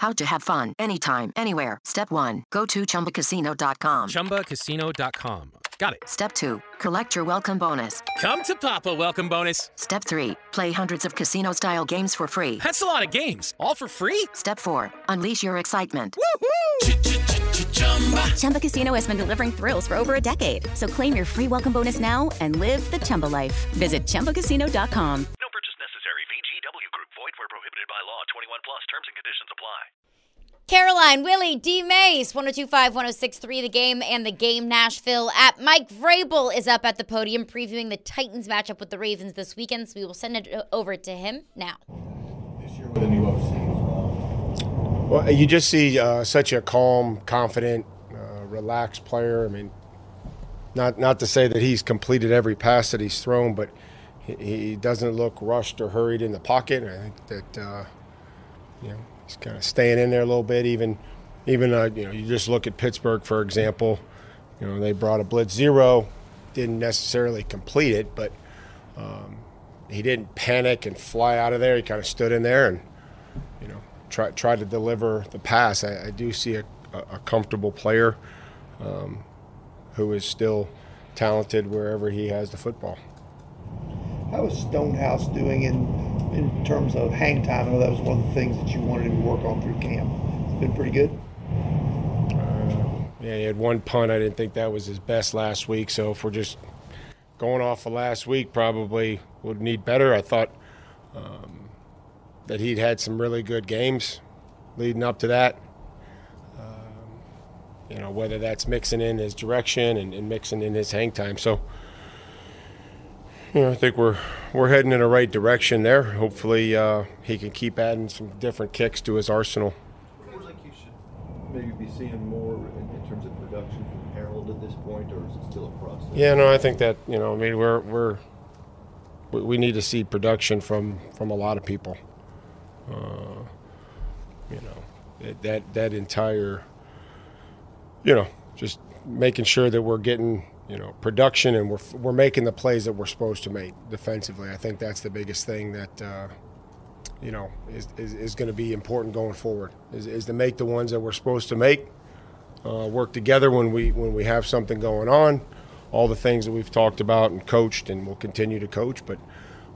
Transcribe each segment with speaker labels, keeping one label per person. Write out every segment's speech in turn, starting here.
Speaker 1: How to have fun anytime, anywhere. Step 1. Go to ChumbaCasino.com.
Speaker 2: ChumbaCasino.com. Got it.
Speaker 1: Step 2. Collect your welcome bonus.
Speaker 2: Come to Papa welcome bonus.
Speaker 1: Step 3. Play hundreds of casino-style games for free.
Speaker 2: That's a lot of games. All for free?
Speaker 1: Step 4. Unleash your excitement.
Speaker 2: Woohoo!
Speaker 3: Chumba Casino has been delivering thrills for over a decade. So claim your free welcome bonus now and live the Chumba life. Visit ChumbaCasino.com.
Speaker 4: No purchase necessary. VGW Group. Void where prohibited by law. 21 plus. Terms and conditions apply.
Speaker 5: Caroline, Willie, D. Mace, 102.5, 106.3, The Game and The Game Nashville app. Mike Vrabel is up at the podium previewing the Titans matchup with the Ravens this weekend, so we will send it over to him now.
Speaker 6: This year with a new OC as well.
Speaker 7: Well, you just see such a calm, confident, relaxed player. I mean, not to say that he's completed every pass that he's thrown, but he doesn't look rushed or hurried in the pocket. I think that, he's kind of staying in there a little bit. Even you just look at Pittsburgh, for example. They brought a blitz zero, didn't necessarily complete it, but he didn't panic and fly out of there. He kind of stood in there and tried to deliver the pass. I do see a comfortable player who is still talented wherever he has the football.
Speaker 6: How is Stonehouse doing in terms of hang time? I know that was one of the things that you wanted him to work on through camp. It's been pretty good.
Speaker 7: Yeah, he had one punt. I didn't think that was his best last week. So if we're just going off of last week, probably would need better. I thought that he'd had some really good games leading up to that. Whether that's mixing in his direction and mixing in his hang time. So, I think we're heading in the right direction there. Hopefully he can keep adding some different kicks to his arsenal.
Speaker 8: I feel like you should maybe be seeing more in terms of production from Harold at this point, or is it still a process?
Speaker 7: Yeah, no, I think that, we need to see production from a lot of people. That entire, just making sure that we're getting, production and we're making the plays that we're supposed to make defensively. I think that's the biggest thing that, is going to be important going forward, is to make the ones that we're supposed to make, work together when we have something going on, all the things that we've talked about and coached and will continue to coach. But,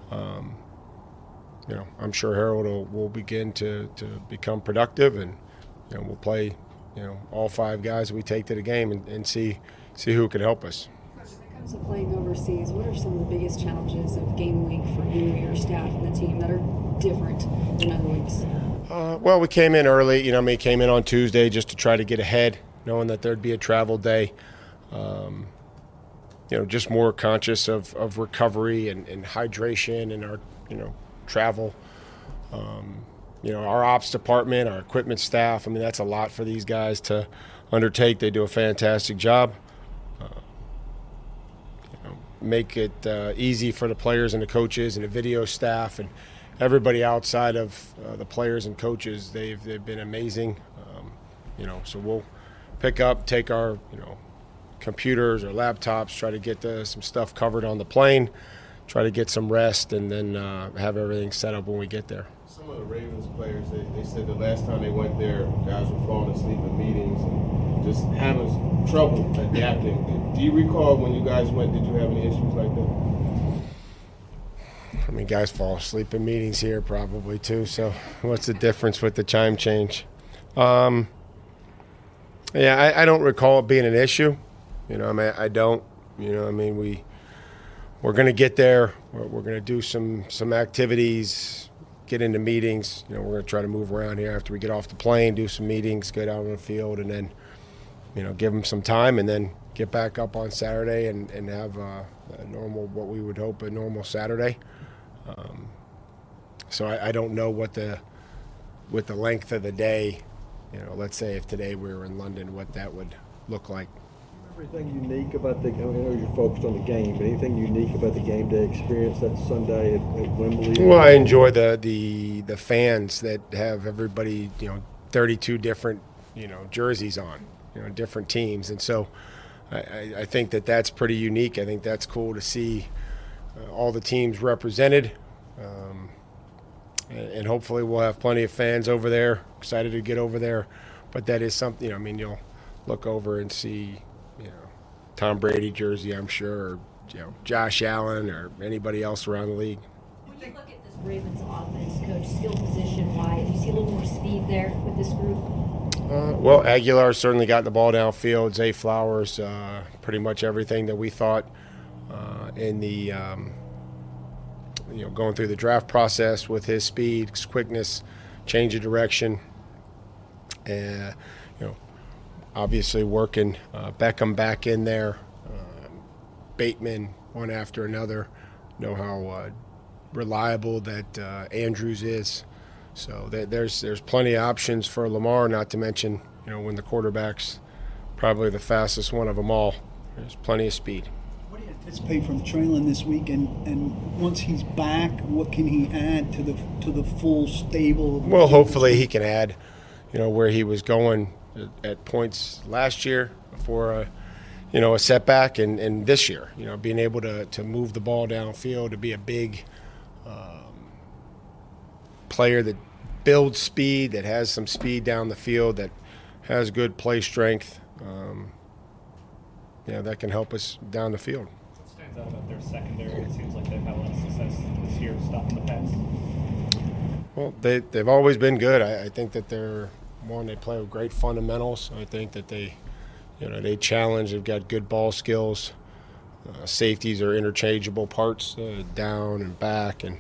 Speaker 7: I'm sure Harold will begin to become productive, and, we'll play, all five guys that we take to the game and see who can help us.
Speaker 9: When it comes to playing overseas, what are some of the biggest challenges of game week for you, your staff, and the team that are different than other weeks?
Speaker 7: Well, we came in early. Came in on Tuesday just to try to get ahead, knowing that there'd be a travel day. Just more conscious of recovery and hydration and our, travel. Our ops department, our equipment staff, that's a lot for these guys to undertake. They do a fantastic job. Make it easy for the players and the coaches and the video staff and everybody outside of the players and coaches. They've been amazing. So we'll pick up, take our, computers or laptops, try to get some stuff covered on the plane, try to get some rest, and then have everything set up when we get there.
Speaker 8: Some of the Ravens players, they said the last time they went there, guys were falling asleep in meetings and just having trouble adapting. Do you recall when you guys went, did you have any issues like that?
Speaker 7: Guys fall asleep in meetings here probably too, so what's the difference with the chime change? I don't recall it being an issue. I don't. We're going to get there. We're going to do some activities, get into meetings. We're going to try to move around here after we get off the plane, do some meetings, get out on the field, and then, give them some time, and then get back up on Saturday and have a normal, what we would hope a normal Saturday. So I don't know with the length of the day, let's say if today we were in London, what that would look like.
Speaker 8: Anything unique about I know you're focused on the game, but anything unique about the game day experience that Sunday at Wembley?
Speaker 7: Well, I enjoy the fans that have everybody, 32 different, jerseys on, different teams. And so I think that's pretty unique. I think that's cool to see all the teams represented. and hopefully we'll have plenty of fans over there, excited to get over there. But that is something, I mean, you'll look over and see, Tom Brady jersey, I'm sure, or, Josh Allen or anybody else around the league.
Speaker 10: When you look at this Ravens offense, Coach, skill position-wise, do you see a little more speed there with this group?
Speaker 7: Well, Aguilar certainly got the ball downfield. Zay Flowers, pretty much everything that we thought in the, going through the draft process with his speed, his quickness, change of direction, and obviously working Beckham back in there, Bateman one after another. Know how reliable that Andrews is. So there's plenty of options for Lamar, not to mention, when the quarterback's probably the fastest one of them all. There's plenty of speed.
Speaker 11: What do you anticipate from Traylon this week? And once he's back, what can he add to the full stable?
Speaker 7: Well, hopefully he can add, where he was going at points last year before a setback, and this year, being able to move the ball downfield, to be a big player that builds speed, that has some speed down the field, that has good play strength. That can help us down the field.
Speaker 12: What stands out about their secondary? It seems like they've had a lot of success this year stopping the pass.
Speaker 7: Well, they've always been good. I think that they play with great fundamentals. I think that they challenge. They've got good ball skills. Safeties are interchangeable parts, down and back, and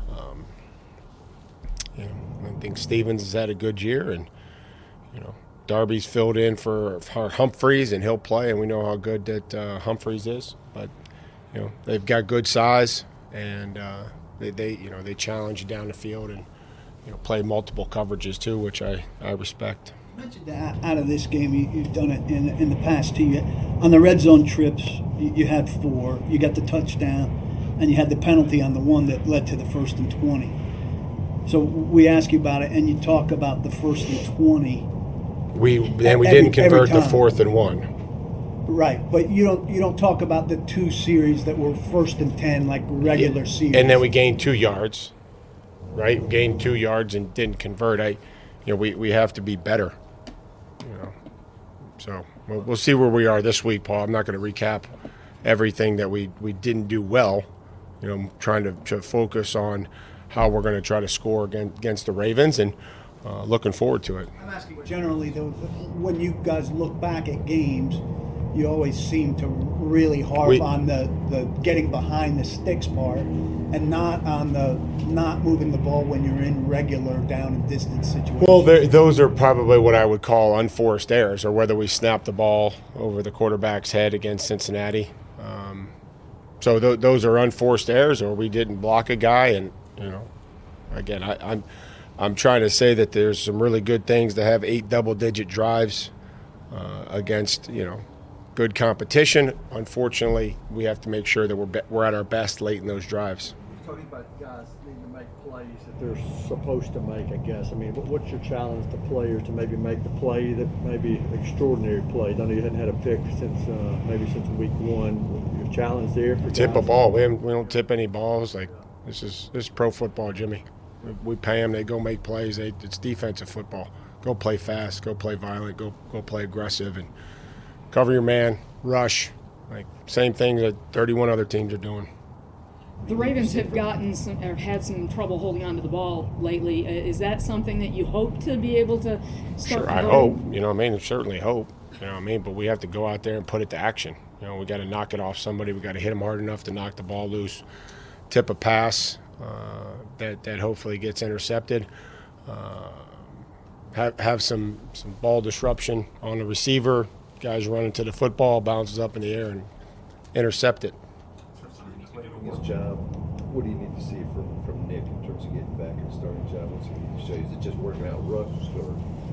Speaker 7: I think Stevens has had a good year, and Darby's filled in for Humphreys, and he'll play, and we know how good that Humphreys is. But they've got good size, and they challenge you down the field, and play multiple coverages too, which I respect.
Speaker 11: You mentioned that out of this game, you've done it in the past too. On the red zone trips, you had 4. You got the touchdown, and you had the penalty on the one that led to the 1st and 20. So we ask you about it, and you talk about the 1st and 20.
Speaker 7: We didn't convert the 4th and 1.
Speaker 11: Right, but you don't talk about the 2 series that were 1st and 10 like regular series.
Speaker 7: And then we gained 2 yards, right? Gained 2 yards and didn't convert. We have to be better, So we'll see where we are this week, Paul. I'm not going to recap everything that we didn't do well. Trying to focus on how we're going to try to score against the Ravens, and looking forward to it.
Speaker 11: I'm asking generally, though, when you guys look back at games, you always seem to really harp on the getting behind the sticks part, and not on the not moving the ball when you're in regular down and distance situations.
Speaker 7: Well, those are probably what I would call unforced errors, or whether we snapped the ball over the quarterback's head against Cincinnati. So those are unforced errors, or we didn't block a guy, and again, I'm trying to say that there's some really good things to have 8 double-digit drives against good competition. Unfortunately, we have to make sure that we're at our best late in those drives.
Speaker 13: Talking about guys needing to make plays that they're supposed to make, I guess. I mean, what's your challenge to players to maybe make the play that maybe extraordinary play? I know you hadn't had a pick since week 1. Your challenge there for
Speaker 7: tip a ball. We don't tip any balls. Like this is pro football, Jimmy. We pay them. They go make plays. It's defensive football. Go play fast. Go play violent. Go play aggressive, and cover your man. Rush. Like same thing that 31 other teams are doing.
Speaker 14: The Ravens have had some trouble holding on to the ball lately. Is that something that you hope to be able to start?
Speaker 7: Sure, I hope. Certainly hope. But we have to go out there and put it to action. We got to knock it off somebody. We got to hit them hard enough to knock the ball loose, tip a pass that hopefully gets intercepted. Have some ball disruption on the receiver. Guys running to the football, bounces up in the air and intercept it.
Speaker 15: His job, what do you need to see from Nick in terms of getting back in the starting job? What's he need to show you? Is it just working out rough or?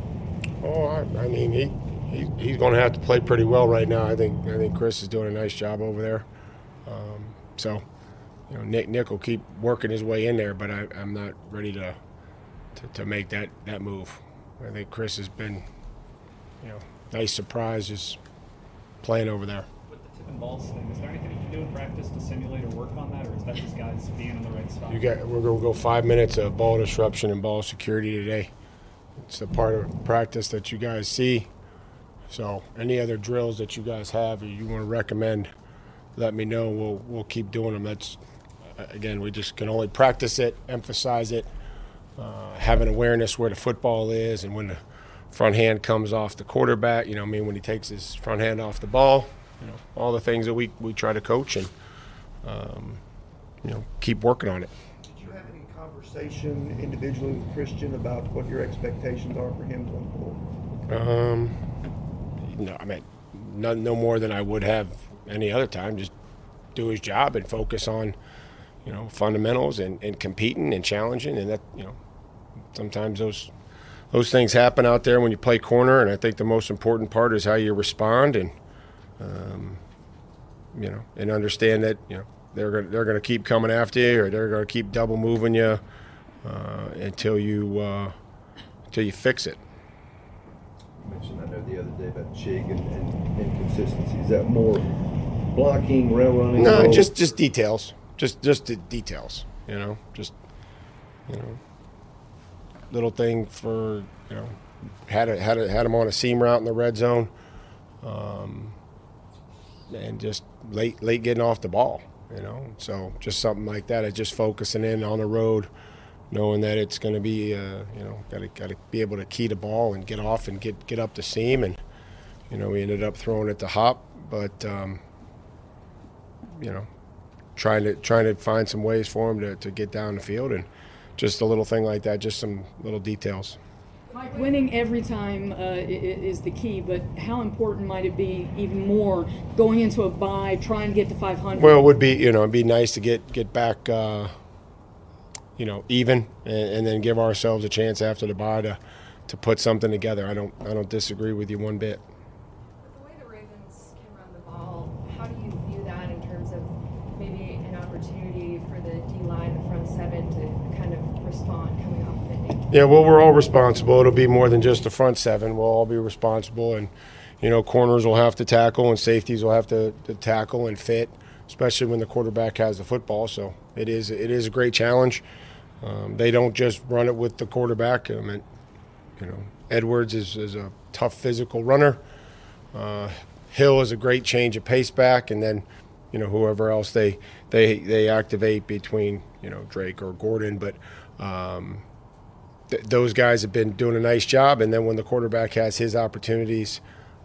Speaker 7: He's going to have to play pretty well right now. I think Chris is doing a nice job over there. Nick will keep working his way in there, but I'm not ready to make that move. I think Chris has been, nice surprise just playing over there.
Speaker 12: With the tip and balls thing, is there anything you can do in practice to simulate or work on that, or is that just guys being in the right spot?
Speaker 7: We're going to go 5 minutes of ball disruption and ball security today. It's a part of practice that you guys see. So any other drills that you guys have or you want to recommend, let me know. We'll keep doing them. That's, again, we just can only practice it, emphasize it, have an awareness where the football is and when the front hand comes off the quarterback, when he takes his front hand off the ball, all the things that we try to coach and, keep working on it.
Speaker 6: Did you have any conversation individually with Christian about what your expectations are for him going forward?
Speaker 7: No, no more than I would have any other time. Just do his job and focus on, fundamentals and competing and challenging. And that, sometimes those things happen out there when you play corner. And I think the most important part is how you respond and, and understand that, they're going to keep coming after you or they're going to keep double moving you until you fix it.
Speaker 15: You mentioned, I know the other day about Chig and inconsistency. Is that more blocking, rail running?
Speaker 7: No, just details. Just the details. Little thing for had him on a seam route in the red zone, and just late getting off the ball. So just something like that. It's just focusing in on the road, knowing that it's going to be, got to be able to key the ball and get off and get up the seam. And, we ended up throwing it to Hop, but, trying to find some ways for him to get down the field. And just a little thing like that, just some little details.
Speaker 14: Winning every time is the key, but how important might it be even more going into a bye, trying to get to 500?
Speaker 7: Well, it would be, it'd be nice to get back, even, and then give ourselves a chance after the bye to put something together. I don't disagree with you one bit.
Speaker 16: The way the Ravens can run the ball, how do you view that in terms of maybe an opportunity for the D-line, the front seven, to kind of respond coming off of it?
Speaker 7: Yeah, well, we're all responsible. It'll be more than just the front seven. We'll all be responsible, and corners will have to tackle and safeties will have to tackle and fit, especially when the quarterback has the football. So it is a great challenge. They don't just run it with the quarterback. Edwards is a tough physical runner. Hill is a great change of pace back, and then whoever else they activate between Drake or Gordon, but. Those guys have been doing a nice job, and then when the quarterback has his opportunities,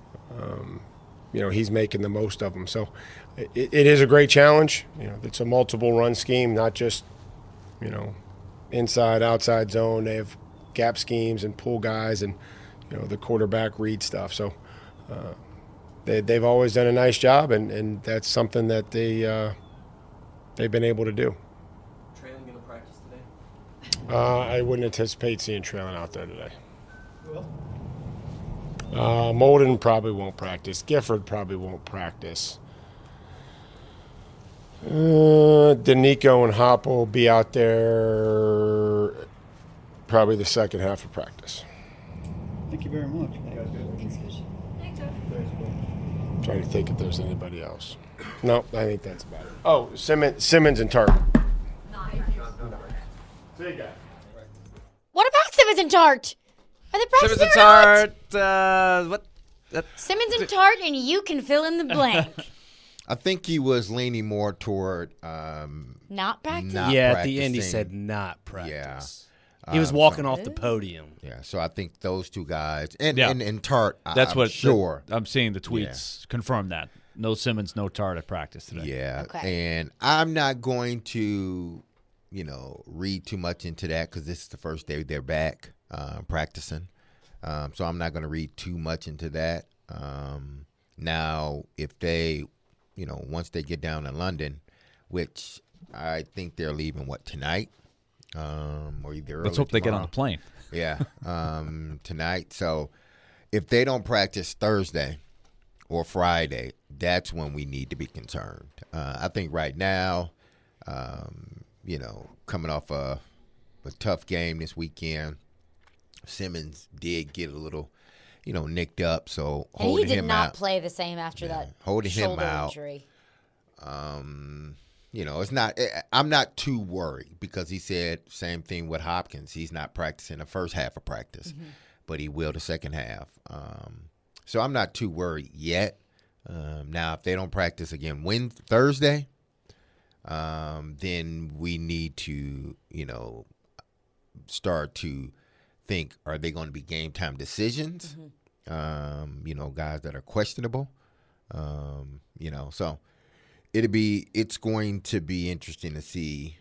Speaker 7: he's making the most of them. So it is a great challenge. It's a multiple run scheme, not just inside, outside zone. They have gap schemes and pull guys, and the quarterback read stuff. So they've always done a nice job, and that's something that they've been able to do. I wouldn't anticipate seeing Traylon out there today. Molden probably won't practice. Gifford probably won't practice. Danico and Hop will be out there probably the second half of practice.
Speaker 11: Thank you very much.
Speaker 16: Thanks, Coach. Thanks, Joe.
Speaker 7: I'm trying to think if there's anybody else. No, I think that's about it. Oh, Simmons and Tart.
Speaker 5: What about Simmons and Tart? Are they practicing
Speaker 17: Simmons and Tart, what?
Speaker 5: Simmons and Tart, and you can fill in the blank.
Speaker 18: I think he was leaning more toward
Speaker 5: not practice.
Speaker 17: At the end he said not practice. Yeah. He was walking off the podium.
Speaker 18: Yeah, so I think those two guys and Tart.
Speaker 19: That's
Speaker 18: I'm sure.
Speaker 19: I'm seeing the tweets confirm that. No Simmons, no Tart at practice today.
Speaker 18: Yeah, and I'm not going to. Read too much into that because this is the first day they're back practicing. So I'm not going to read too much into that. Now, if they, once they get down in London, which I think they're leaving, tonight? Or either early
Speaker 19: Let's hope they get on the plane.
Speaker 18: Yeah, tonight. So if they don't practice Thursday or Friday, that's when we need to be concerned. I think right now, coming off a tough game this weekend, Simmons did get a little nicked up. So
Speaker 5: And
Speaker 18: holding
Speaker 5: he did
Speaker 18: him
Speaker 5: not
Speaker 18: out,
Speaker 5: play the same after that
Speaker 18: holding him
Speaker 5: shoulder
Speaker 18: out.
Speaker 5: injury.
Speaker 18: It's not. I'm not too worried because he said same thing with Hopkins. He's not practicing the first half of practice, but he will the second half. So I'm not too worried yet. Now, if they don't practice again Thursday, then we need to, start to think: are they going to be game time decisions? Guys that are questionable. So. It's going to be interesting to see,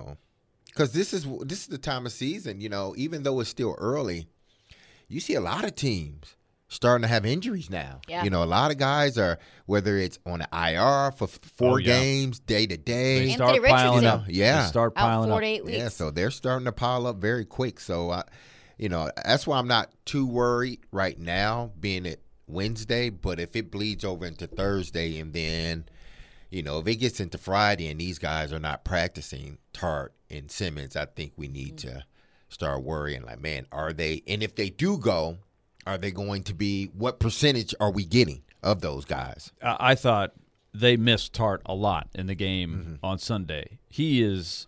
Speaker 18: because this is the time of season, even though it's still early, you see a lot of teams starting to have injuries now.
Speaker 5: Yeah.
Speaker 18: A lot of guys are, whether it's on the IR for 4 games, day to day.
Speaker 19: They start piling up.
Speaker 18: Yeah.
Speaker 19: They start piling
Speaker 5: out 4
Speaker 19: up.
Speaker 5: to 8 weeks.
Speaker 18: Yeah, so they're starting to pile up very quick. So, that's why I'm not too worried right now, being it Wednesday. But if it bleeds over into Thursday and then – if it gets into Friday and these guys are not practicing, Tart and Simmons, I think we need to start worrying, like, man, are they – and if they do go, are they going to be – what percentage are we getting of those guys?
Speaker 19: I thought they missed Tart a lot in the game on Sunday. He is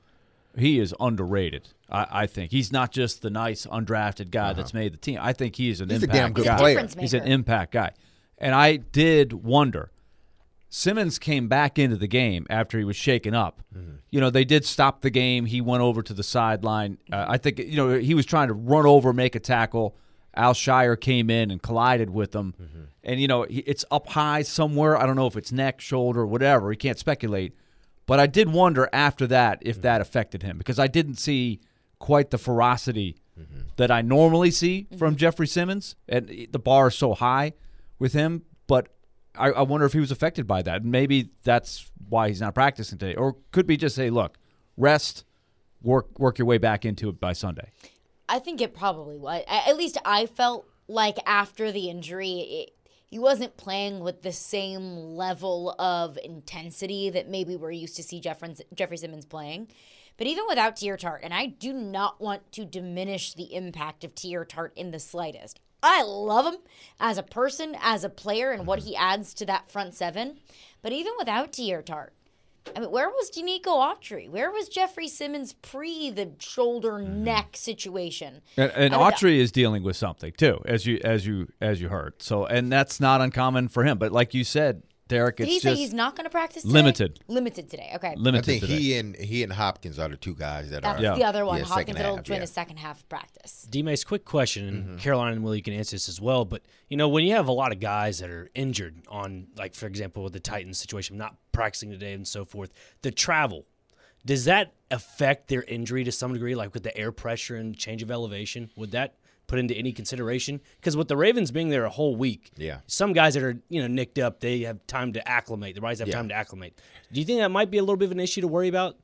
Speaker 19: underrated, I think. He's not just the nice undrafted guy that's made the team. I think he's an impact
Speaker 18: a damn good
Speaker 19: guy.
Speaker 18: player.
Speaker 19: He's an impact guy. And I did wonder – Simmons came back into the game after he was shaken up. They did stop the game. He went over to the sideline. I think, he was trying to run over, make a tackle. Al Shire came in and collided with him. And, it's up high somewhere. I don't know if it's neck, shoulder, whatever. He can't speculate. But I did wonder after that if that affected him because I didn't see quite the ferocity that I normally see from Jeffrey Simmons. And the bar is so high with him. But I wonder if he was affected by that. Maybe that's why he's not practicing today. Or could be just say, look, rest, work your way back into it by Sunday.
Speaker 5: I think it probably was. At least I felt like after the injury, he wasn't playing with the same level of intensity that maybe we're used to see Jeffrey Simmons playing. But even without Teair Tart, and I do not want to diminish the impact of Teair Tart in the slightest. I love him as a person, as a player, and what he adds to that front seven. But even without Teair Tart, where was Denico Autry? Where was Jeffrey Simmons pre the shoulder neck situation?
Speaker 19: And Autry is dealing with something too, as you heard. So, and that's not uncommon for him. But like you said, Derek,
Speaker 5: Did
Speaker 19: it's
Speaker 5: he say
Speaker 19: just
Speaker 5: he's not going to practice today? Limited today. Okay.
Speaker 19: Limited
Speaker 18: I think
Speaker 19: today.
Speaker 18: he and Hopkins are the two guys that
Speaker 5: That's
Speaker 18: are.
Speaker 5: the other one.
Speaker 18: Yeah,
Speaker 5: Hopkins will
Speaker 18: half,
Speaker 5: join the second half of practice.
Speaker 20: D-Mace, quick question, and Caroline and Willie, you can answer this as well. But, when you have a lot of guys that are injured on, like, for example, with the Titans situation, not practicing today and so forth, the travel, does that affect their injury to some degree, like with the air pressure and change of elevation? Would that put into any consideration? Because with the Ravens being there a whole week, some guys that are nicked up, they have time to acclimate. The bodies have time to acclimate. Do you think that might be a little bit of an issue to worry about?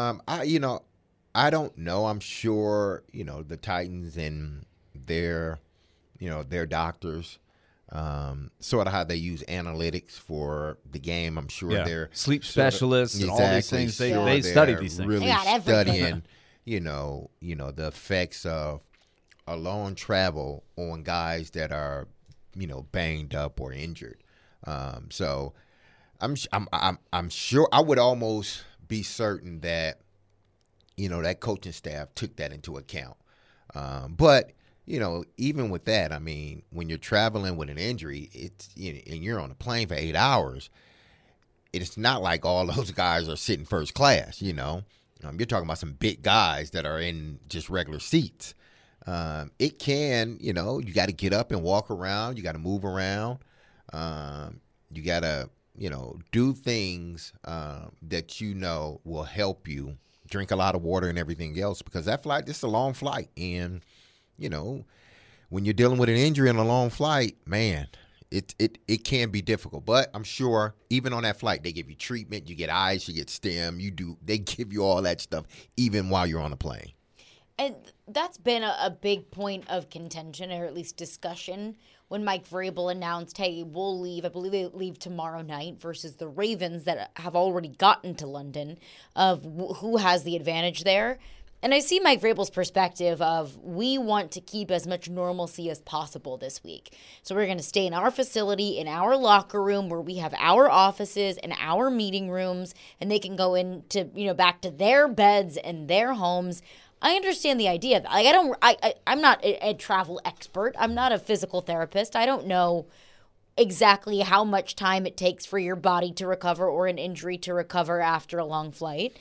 Speaker 18: I don't know. I'm sure the Titans and their doctors, sort of how they use analytics for the game. I'm sure they're
Speaker 19: sleep specialists and all these things. They study these things.
Speaker 18: Really studying, the effects of a long travel on guys that are, banged up or injured. So I'm sure I would almost be certain that, that coaching staff took that into account. But, even with that, when you're traveling with an injury, and you're on a plane for 8 hours, it's not like all those guys are sitting first class, You're talking about some big guys that are in just regular seats. It can, you got to get up and walk around. You got to move around. You got to, do things that will help you. Drink a lot of water and everything else because that flight, this is a long flight. And, when you're dealing with an injury on a long flight, man, it can be difficult. But I'm sure even on that flight, they give you treatment. You get ice, you get stim. They give you all that stuff even while you're on a plane.
Speaker 5: And that's been a big point of contention, or at least discussion, when Mike Vrabel announced, hey, we'll leave. I believe they leave tomorrow night versus the Ravens that have already gotten to London, of who has the advantage there. And I see Mike Vrabel's perspective of we want to keep as much normalcy as possible this week. So we're going to stay in our facility, in our locker room where we have our offices and our meeting rooms, and they can go into, back to their beds and their homes. I understand the idea of I'm not a travel expert. I'm not a physical therapist. I don't know exactly how much time it takes for your body to recover or an injury to recover after a long flight.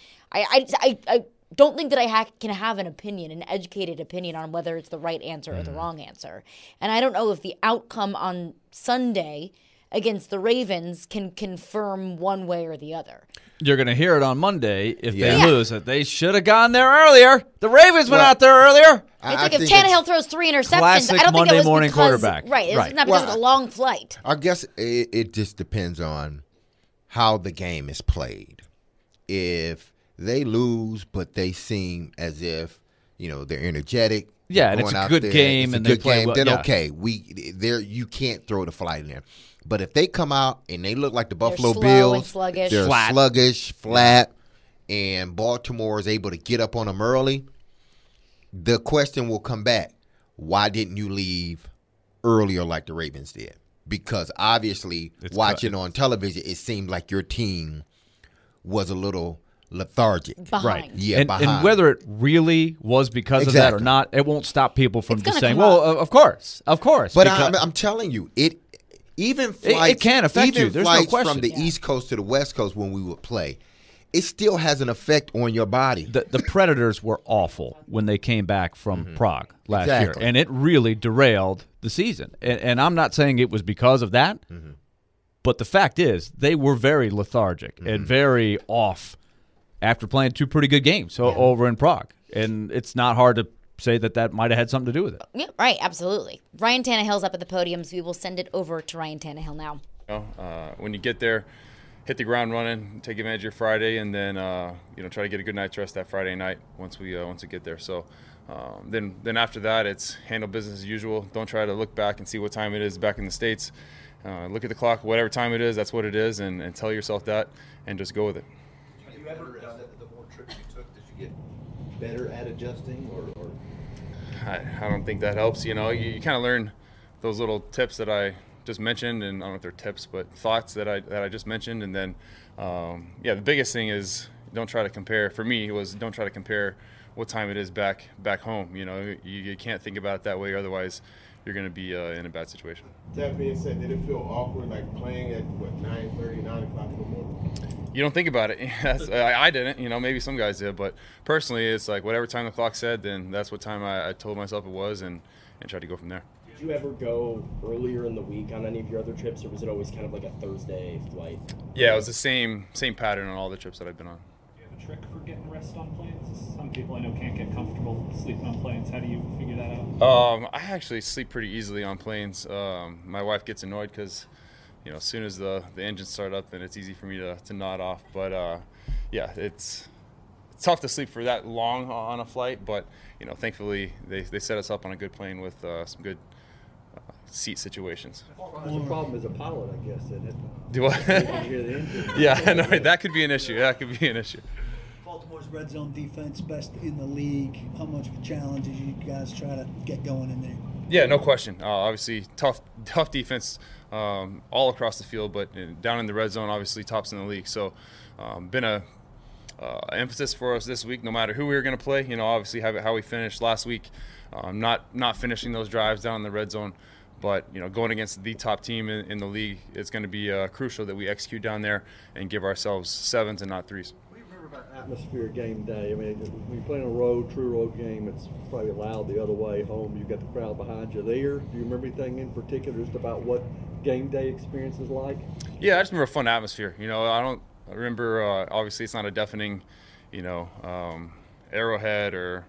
Speaker 5: I don't think that I can have an educated opinion on whether it's the right answer or the wrong answer. And I don't know if the outcome on Sunday against the Ravens can confirm one way or the other.
Speaker 19: You're going to hear it on Monday if they lose. That they should have gone there earlier. The Ravens went out there earlier.
Speaker 5: It's like if Tannehill throws 3 interceptions,
Speaker 19: classic
Speaker 5: I don't think
Speaker 19: Monday
Speaker 5: that was
Speaker 19: morning
Speaker 5: because,
Speaker 19: quarterback.
Speaker 5: Right, it's not because of the long flight.
Speaker 18: I guess it just depends on how the game is played. If they lose, but they seem as if they're energetic.
Speaker 19: Yeah, and it's a good game, and they play well.
Speaker 18: Then okay, you can't throw the flight in there. But if they come out and they look like the Buffalo Bills, they're sluggish, flat, and Baltimore is able to get up on them early, the question will come back: why didn't you leave earlier like the Ravens did? Because obviously, watching on television, it seemed like your team was a little lethargic.
Speaker 5: Behind.
Speaker 19: Right.
Speaker 18: Yeah, behind.
Speaker 19: And whether it really was because of that or not, it won't stop people from just saying, well, of course.
Speaker 18: But I'm telling you, even flights,
Speaker 19: it can affect you. There's no question.
Speaker 18: From the East Coast to the West Coast when we would play, it still has an effect on your body.
Speaker 19: The Predators were awful when they came back from Prague last year, and it really derailed the season. And I'm not saying it was because of that, but the fact is they were very lethargic and very off after playing 2 pretty good games over in Prague. And it's not hard to say that might have had something to do with it.
Speaker 5: Yeah, right, absolutely. Ryan Tannehill's up at the podium, so we will send it over to Ryan Tannehill now.
Speaker 21: When you get there, hit the ground running, take advantage of your Friday, and then try to get a good night's rest that Friday night once we get there. So then after that, it's handle business as usual. Don't try to look back and see what time it is back in the States. Look at the clock, whatever time it is, that's what it is, and tell yourself that, and just go with it.
Speaker 15: Have you ever, the more trips you took, did you get better at adjusting, or?
Speaker 21: I don't think that helps. You kind of learn those little tips that I just mentioned, and I don't know if they're tips, but thoughts that I just mentioned. And then, the biggest thing is don't try to compare. For me, don't try to compare what time it is back home. You can't think about it that way, otherwise you're going to be in a bad situation.
Speaker 8: That being said, did it feel awkward, like playing at 9:30, 9 o'clock in the morning?
Speaker 21: You don't think about it. I didn't. Maybe some guys did, but personally, it's like whatever time the clock said, then that's what time I told myself it was, and tried to go from there.
Speaker 22: Did you ever go earlier in the week on any of your other trips, or was it always kind of like a Thursday flight?
Speaker 21: Yeah, it was the same pattern on all the trips that I've been on.
Speaker 12: Do you have a trick for getting rest on planes? Some people I know can't get comfortable sleeping on planes. How do you figure that out?
Speaker 21: I actually sleep pretty easily on planes. My wife gets annoyed because as soon as the engines start up, then it's easy for me to nod off. But it's tough to sleep for that long on a flight. But thankfully they set us up on a good plane with some good seat situations.
Speaker 13: The problem is a pilot, I guess, isn't it?
Speaker 21: Do what? Yeah, I know that could be an issue.
Speaker 11: Baltimore's red zone defense best in the league. How much of a challenge as you guys try to get going in there?
Speaker 21: Yeah, no question. Obviously, tough defense all across the field, but down in the red zone, obviously tops in the league. So, been a emphasis for us this week. No matter who we were going to play, obviously how we finished last week, not finishing those drives down in the red zone, but going against the top team in the league, it's going to be crucial that we execute down there and give ourselves 7s and not 3s.
Speaker 13: Atmosphere game day. I mean, when you're playing a true road game, it's probably loud the other way. Home, you've got the crowd behind you there. Do you remember anything in particular just about what game day experience is like?
Speaker 21: Yeah, I just remember a fun atmosphere. I remember, obviously it's not a deafening, Arrowhead or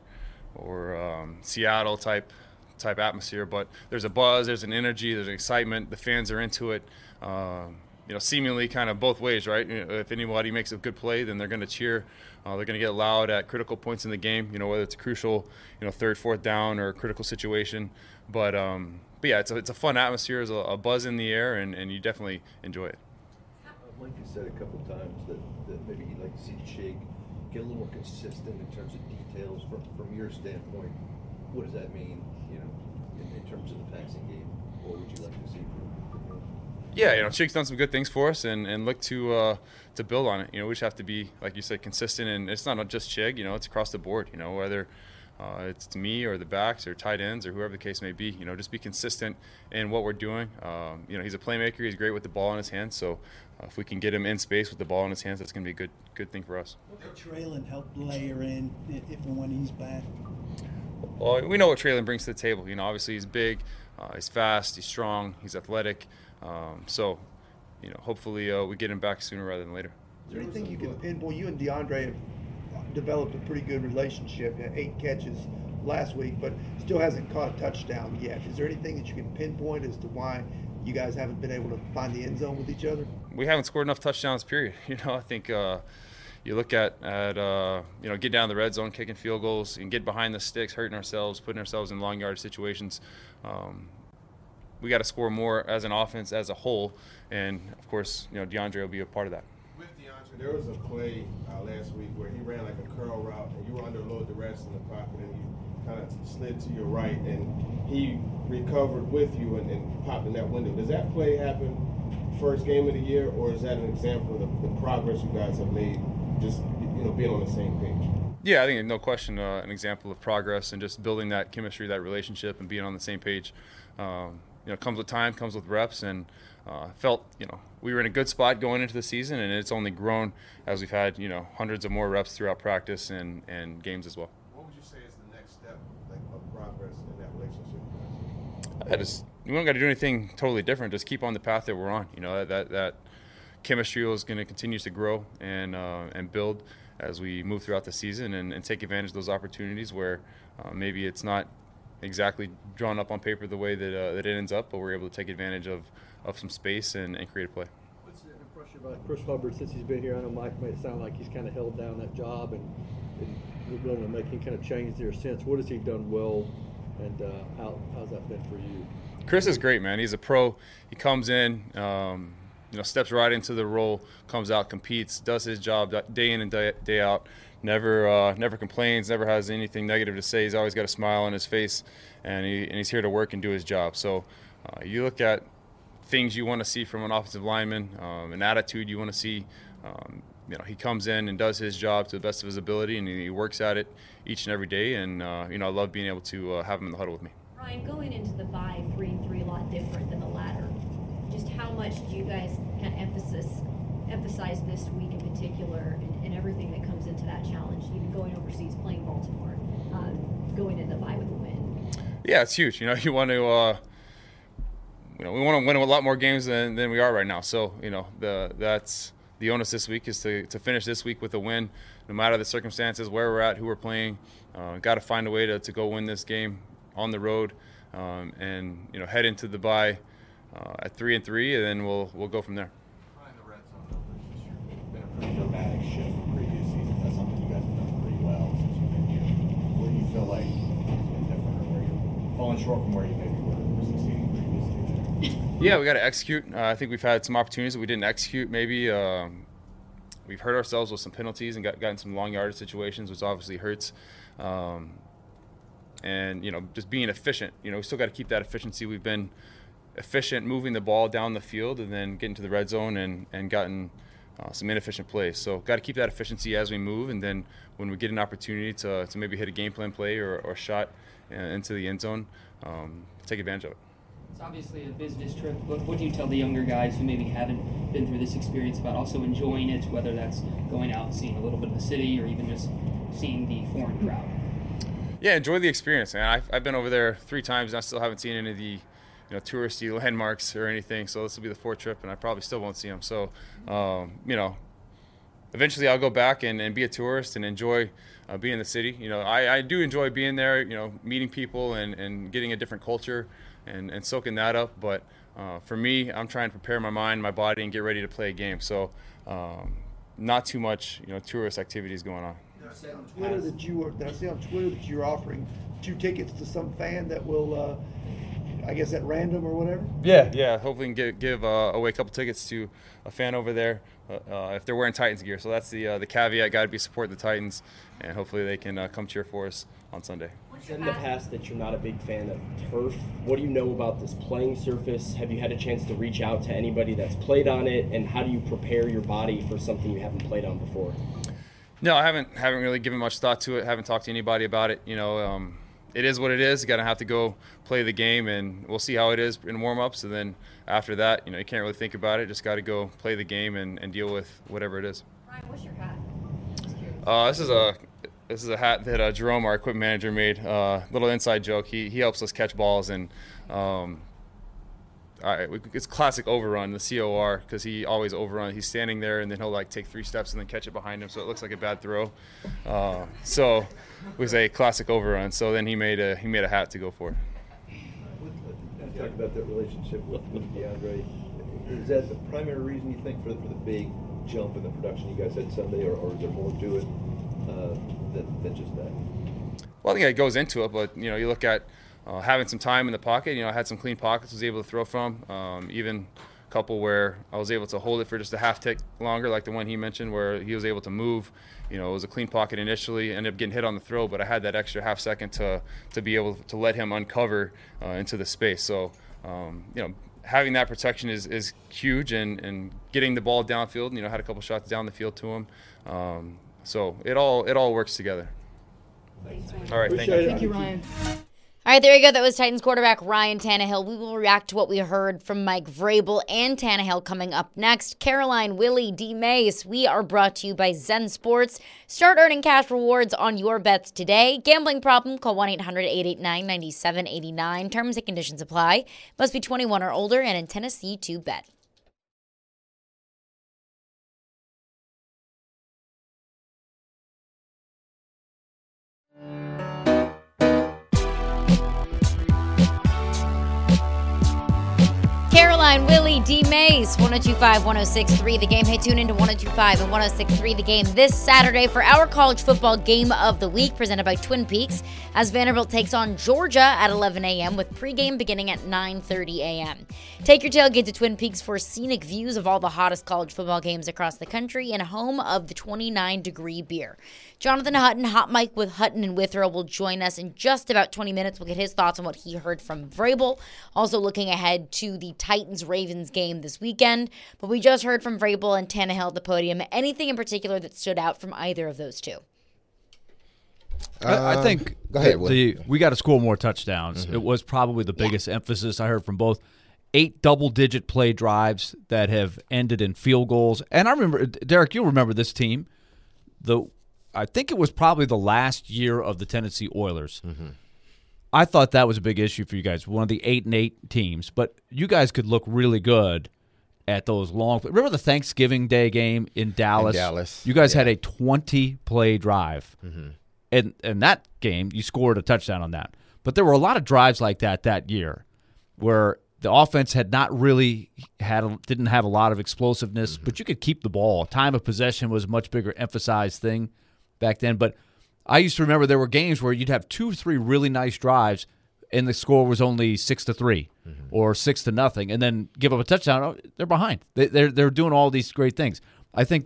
Speaker 21: Seattle type atmosphere, but there's a buzz, there's an energy, there's an excitement. The fans are into it. Seemingly kind of both ways, right? If anybody makes a good play, then they're going to cheer. They're going to get loud at critical points in the game, whether it's a crucial, 3rd, 4th down or a critical situation. But yeah, it's a fun atmosphere. There's a buzz in the air, and you definitely enjoy it.
Speaker 15: Lincoln said a couple times that maybe he'd like to see the shake get a little more consistent in terms of details from your standpoint? What does that mean, in terms of the passing game? What would you like to see from him?
Speaker 21: Yeah, Chick's done some good things for us and look to build on it. We just have to be, like you said, consistent, and it's not just Chig, it's across the board, whether it's me or the backs or tight ends or whoever the case may be, just be consistent in what we're doing. He's a playmaker. He's great with the ball in his hands, so if we can get him in space with the ball in his hands, that's going to be a good thing for us.
Speaker 11: What could Traylon help layer in if and when he's back?
Speaker 21: Well, we know what Traylon brings to the table. Obviously he's big, he's fast, he's strong, he's athletic. So, hopefully we get him back sooner rather than later.
Speaker 6: Is there anything you can pinpoint? You and DeAndre have developed a pretty good relationship. 8 catches last week, but still hasn't caught a touchdown yet. Is there anything that you can pinpoint as to why you guys haven't been able to find the end zone with each other?
Speaker 21: We haven't scored enough touchdowns, period. I think you look at get down the red zone, kicking field goals, and get behind the sticks, hurting ourselves, putting ourselves in long yard situations. We got to score more as an offense as a whole, and of course, DeAndre will be a part of that.
Speaker 8: With DeAndre, there was a play last week where he ran like a curl route, and you were under a little duress in the pocket, and you kind of slid to your right, and he recovered with you and popped in that window. Does that play happen first game of the year, or is that an example of the progress you guys have made, just being on the same page?
Speaker 21: Yeah, I think no question an example of progress and just building that chemistry, that relationship, and being on the same page. Comes with time, comes with reps, and felt we were in a good spot going into the season, and it's only grown as we've had hundreds of more reps throughout practice and games as well.
Speaker 8: What would you say is the next step of progress in that relationship?
Speaker 21: We don't got to do anything totally different. Just keep on the path that we're on. That chemistry is going to continue to grow and build as we move throughout the season and take advantage of those opportunities where maybe it's not exactly drawn up on paper the way that it ends up, but we're able to take advantage of some space and create a play.
Speaker 13: What's the impression about Chris Hubbard since he's been here? I know Mike made it sound like he's kind of held down that job and we're going to make him kind of change there since. What has he done well, and how's that been for you?
Speaker 21: Chris is great, man. He's a pro. He comes in, steps right into the role, comes out, competes, does his job day in and day out. Never complains, never has anything negative to say. He's always got a smile on his face, and he's here to work and do his job. So you look at things you want to see from an offensive lineman, an attitude you want to see. He comes in and does his job to the best of his ability, and he works at it each and every day. And I love being able to have him in the huddle with me.
Speaker 10: Ryan, going into the bye 3-3 a lot different than the latter. Just how much do you guys kind of emphasize this week in particular, and everything that comes into that challenge, even going overseas, playing Baltimore, going into the bye with a win?
Speaker 21: Yeah, it's huge. You want to, we want to win a lot more games than we are right now. So, that's the onus this week is to finish this week with a win, no matter the circumstances, where we're at, who we're playing. Got to find a way to go win this game on the road, and head into the bye at 3-3, and then we'll go from there.
Speaker 1: The red zone this year has been a pretty dramatic shift from previous seasons. That's something you guys have done pretty well since you've been here. Where do you feel like it's been different, or where you're falling short from where you maybe were succeeding previously there?
Speaker 21: Yeah, we got to execute. I think we've had some opportunities that we didn't execute. Maybe we've hurt ourselves with some penalties and gotten some long yardage situations, which obviously hurts. And just being efficient. We still got to keep that efficiency. We've been efficient moving the ball down the field and then getting to the red zone and gotten some inefficient plays. So got to keep that efficiency as we move, and then when we get an opportunity to maybe hit a game plan play or shot into the end zone, take advantage of it.
Speaker 2: It's obviously a business trip, but what do you tell the younger guys who maybe haven't been through this experience about also enjoying it, whether that's going out and seeing a little bit of the city or even just seeing the foreign crowd?
Speaker 21: Yeah, enjoy the experience, man. I've been over there 3 times, and I still haven't seen any of the touristy landmarks or anything. So this will be the 4th trip, and I probably still won't see them. So, eventually I'll go back and be a tourist and enjoy being in the city. I do enjoy being there, meeting people and getting a different culture and soaking that up. But for me, I'm trying to prepare my mind, my body, and get ready to play a game. So not too much, tourist activities going on.
Speaker 6: Did I see on Twitter that you're offering 2 tickets to some fan that will I guess at random or whatever?
Speaker 21: Yeah. Hopefully we can give away a couple tickets to a fan over there if they're wearing Titans gear. So that's the caveat. Got to be supporting the Titans, and hopefully they can come cheer for us on Sunday.
Speaker 22: You said in the past that you're not a big fan of turf. What do you know about this playing surface? Have you had a chance to reach out to anybody that's played on it, and how do you prepare your body for something you haven't played on before?
Speaker 21: No, I haven't really given much thought to it. Haven't talked to anybody about it. It is what it is. You got to have to go play the game, and we'll see how it is in warm-ups. And then after that, you can't really think about it. Just got to go play the game and deal with whatever it is.
Speaker 10: Ryan, what's your hat?
Speaker 21: This is a hat that Jerome, our equipment manager, made. Little inside joke. He helps us catch balls, and it's classic overrun, the COR, because he always overrun. He's standing there, and then he'll take 3 steps and then catch it behind him, so it looks like a bad throw. So it was a classic overrun. So then he made a hat to go for it.
Speaker 15: Talk about that relationship with DeAndre. Is that the primary reason you think for the big jump in the production you guys had Sunday, or is there more to it than just that?
Speaker 21: Well, I think it goes into it, but you look at having some time in the pocket. I had some clean pockets, was able to throw from. Even a couple where I was able to hold it for just a half tick longer, like the one he mentioned, where he was able to move. It was a clean pocket initially, ended up getting hit on the throw, but I had that extra half second to be able to let him uncover into the space. So, having that protection is huge, and getting the ball downfield. Had a couple shots down the field to him. So it all works together. All right, thank you.
Speaker 14: Thank you, Ryan.
Speaker 5: All right, there you go. That was Titans quarterback Ryan Tannehill. We will react to what we heard from Mike Vrabel and Tannehill coming up next. Caroline, Willie, D. Mace, we are brought to you by Zen Sports. Start earning cash rewards on your bets today. Gambling problem? Call 1-800-889-9789. Terms and conditions apply. Must be 21 or older and in Tennessee to bet. Caroline, Willie, D. Mace, 102.5, 106.3 The Game. Hey, tune into 102.5 and 106.3 The Game this Saturday for our college football game of the week, presented by Twin Peaks, as Vanderbilt takes on Georgia at 11 a.m. with pregame beginning at 9:30 a.m. Take your tailgate to Twin Peaks for scenic views of all the hottest college football games across the country and home of the 29-degree beer. Jonathan Hutton, Hot Mike with Hutton and Withrow, will join us in just about 20 minutes. We'll get his thoughts on what he heard from Vrabel. Also looking ahead to the Titans-Ravens game this weekend. But we just heard from Vrabel and Tannehill at the podium. Anything in particular that stood out from either of those two?
Speaker 19: I think
Speaker 18: go ahead,
Speaker 19: we got to score more touchdowns.
Speaker 18: Mm-hmm.
Speaker 19: It was probably the biggest emphasis I heard from both. 8 double-digit play drives that have ended in field goals. And I remember, Derek, you'll remember this team. I think it was probably the last year of the Tennessee Oilers.
Speaker 18: Mm-hmm.
Speaker 19: I thought that was a big issue for you guys, one of the 8-8 teams. But you guys could look really good at those long. Remember the Thanksgiving Day game in Dallas? You guys had a 20-play drive.
Speaker 18: Mm-hmm.
Speaker 19: And that game, you scored a touchdown on that. But there were a lot of drives like that year where the offense had not really didn't have a lot of explosiveness, but you could keep the ball. Time of possession was a much bigger emphasized thing back then. But I used to remember there were games where you'd have 2 or 3 really nice drives, and the score was only 6-3 or 6-0, and then give up a touchdown. Oh, they're behind. They're doing all these great things. I think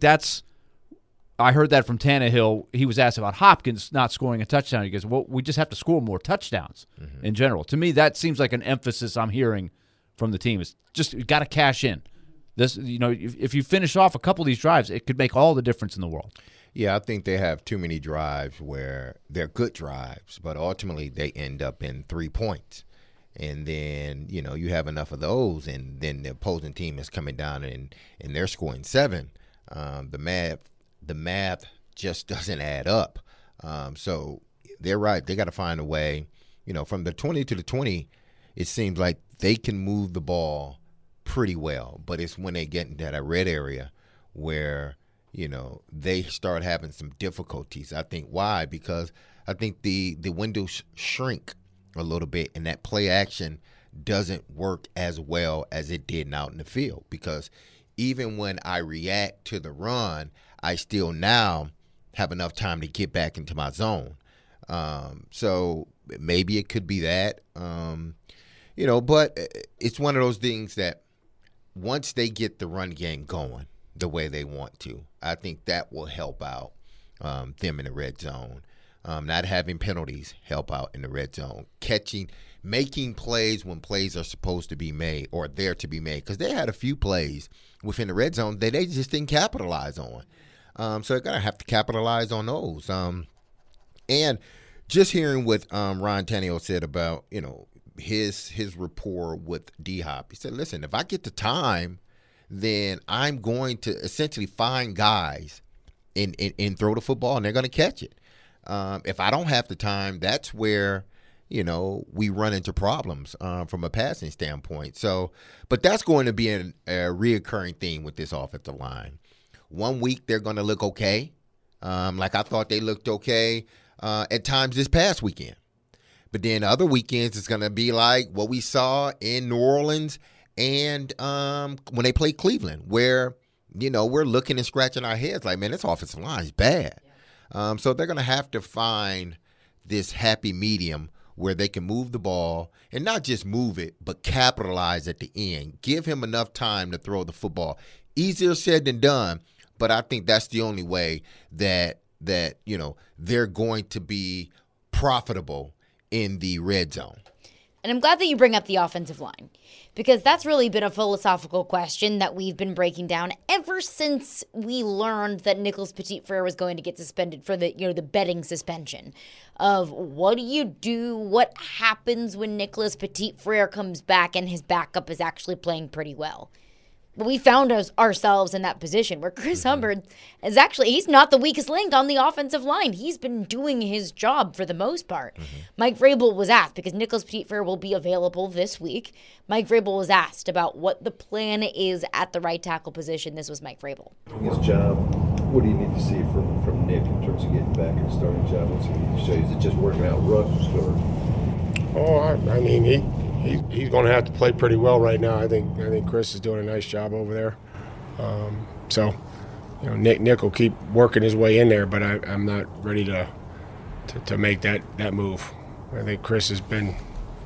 Speaker 19: I heard that from Tannehill. He was asked about Hopkins not scoring a touchdown. He goes, well, we just have to score more touchdowns in general. To me, that seems like an emphasis I'm hearing from the team. It's just you got to cash in. This, if you finish off a couple of these drives, it could make all the difference in the world.
Speaker 18: Yeah, I think they have too many drives where they're good drives, but ultimately they end up in 3 points. And then, you have enough of those, and then the opposing team is coming down and they're scoring 7. The math just doesn't add up. So they're right. They got to find a way. From the 20 to the 20, it seems like they can move the ball pretty well. But it's when they get into that red area where, they start having some difficulties. I think why? Because I think the windows shrink a little bit, and that play action doesn't work as well as it did out in the field. Because even when I react to the run, I still now have enough time to get back into my zone. So maybe it could be that. But it's one of those things that once they get the run game going the way they want to, I think that will help out them in the red zone. Not having penalties help out in the red zone. Making plays when plays are supposed to be made or there to be made. Because they had a few plays within the red zone that they just didn't capitalize on. So they're going to have to capitalize on those. And just hearing what Ryan Tannehill said about, his rapport with D-Hop. He said, listen, if I get the time, then I'm going to essentially find guys and throw the football, and they're going to catch it. If I don't have the time, that's where, we run into problems from a passing standpoint. So, but that's going to be a reoccurring theme with this offensive line. One week they're going to look okay. Like I thought they looked okay at times this past weekend. But then other weekends it's going to be like what we saw in New Orleans and when they played Cleveland, where, we're looking and scratching our heads like, man, this offensive line is bad. So they're going to have to find this happy medium where they can move the ball and not just move it, but capitalize at the end. Give him enough time to throw the football. Easier said than done, but I think that's the only way that they're going to be profitable in the red zone.
Speaker 5: And I'm glad that you bring up the offensive line, because that's really been a philosophical question that we've been breaking down ever since we learned that Nicholas Petit-Frere was going to get suspended for the betting suspension. Of what do? What happens when Nicholas Petit-Frere comes back and his backup is actually playing pretty well? But we found ourselves in that position where Chris Hubbard is he's not the weakest link on the offensive line. He's been doing his job for the most part. Mike Vrabel was asked, because Nicholas Petit-Frere will be available this week, Mike Vrabel was asked about what the plan is at the right tackle position. This was Mike Vrabel.
Speaker 15: His job, what do you need to see from Nick in terms of getting back in the starting job? What's he need to show you? Is it just working out rust or?
Speaker 7: I mean, He's going to have to play pretty well right now. I think Chris is doing a nice job over there. So, Nick will keep working his way in there, but I'm not ready to make that move. I think Chris has been,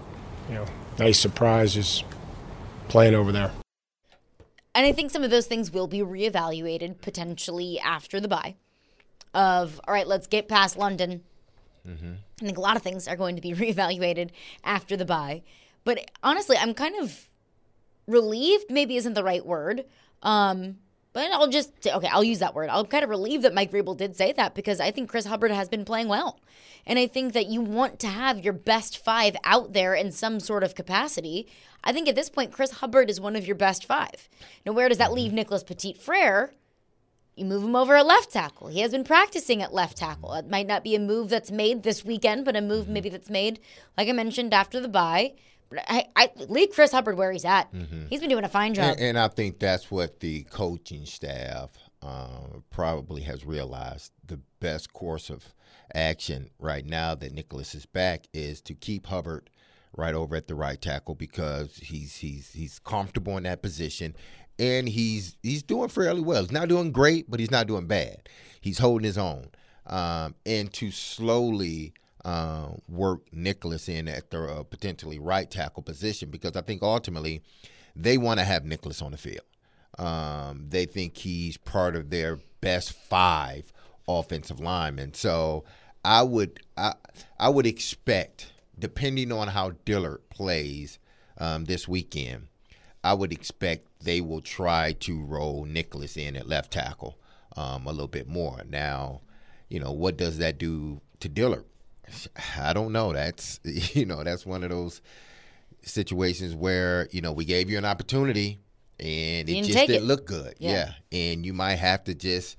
Speaker 7: nice surprises playing over there.
Speaker 5: And I think some of those things will be reevaluated potentially after the bye. All right, let's get past London. I think a lot of things are going to be reevaluated after the bye. But honestly, I'm kind of relieved, maybe isn't the right word, but I'll just say, I'll use that word. I'm kind of relieved that Mike Vrabel did say that, because I think Chris Hubbard has been playing well. And I think that you want to have your best five out there in some sort of capacity. I think at this point, Chris Hubbard is one of your best five. Now, where does that leave Nicholas Petit-Frere? You move him over at left tackle. He has been practicing at left tackle. It might not be a move that's made this weekend, but a move maybe that's made, like I mentioned, after the bye. I leave Chris Hubbard where he's at. He's been doing a fine job.
Speaker 18: And I think that's what the coaching staff probably has realized. The best course of action right now that Nicholas is back is to keep Hubbard right over at the right tackle, because he's comfortable in that position, and he's doing fairly well. He's not doing great, but he's not doing bad. He's holding his own. And to slowly work Nicholas in at the potentially right tackle position, because I think ultimately they want to have Nicholas on the field. They think he's part of their best five offensive linemen. So I would expect, depending on how Dillard plays this weekend, I would expect they will try to roll Nicholas in at left tackle a little bit more. Now, what does that do to Dillard? I don't know. That's that's one of those situations where we gave you an opportunity and it just didn't look good. Yeah, and you might have to just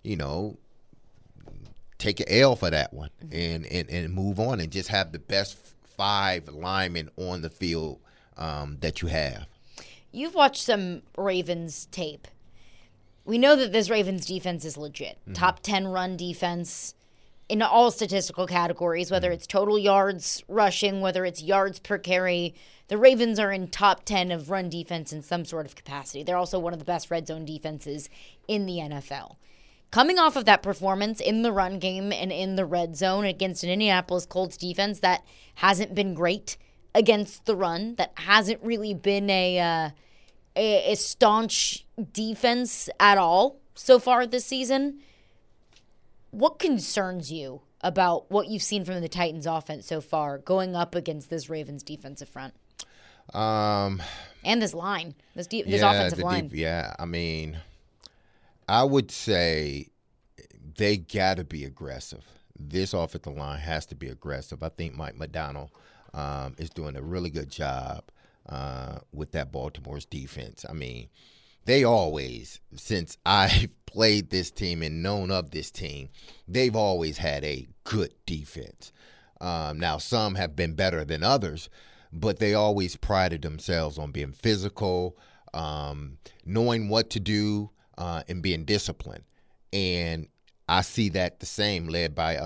Speaker 18: take an L for that one and move on and just have the best five linemen on the field that you have.
Speaker 5: You've watched some Ravens tape. We know that this Ravens defense is legit. Top 10 run defense in all statistical categories, whether it's total yards rushing, whether it's yards per carry. The Ravens are in top 10 of run defense in some sort of capacity. They're also one of the best red zone defenses in the NFL. Coming off of that performance in the run game and in the red zone against an Indianapolis Colts defense that hasn't been great against the run, that hasn't really been a staunch defense at all so far this season. What concerns you about what you've seen from the Titans offense so far going up against this Ravens defensive front? And this line, this offensive line.
Speaker 18: I mean, I would say they got to be aggressive. This offensive line has to be aggressive. I think Mike McDonald is doing a really good job with that Baltimore's defense. I mean, they always, since I've played this team and known of this team, they've always had a good defense. Now, some have been better than others, but they always prided themselves on being physical, knowing what to do, and being disciplined. And I see that the same, led by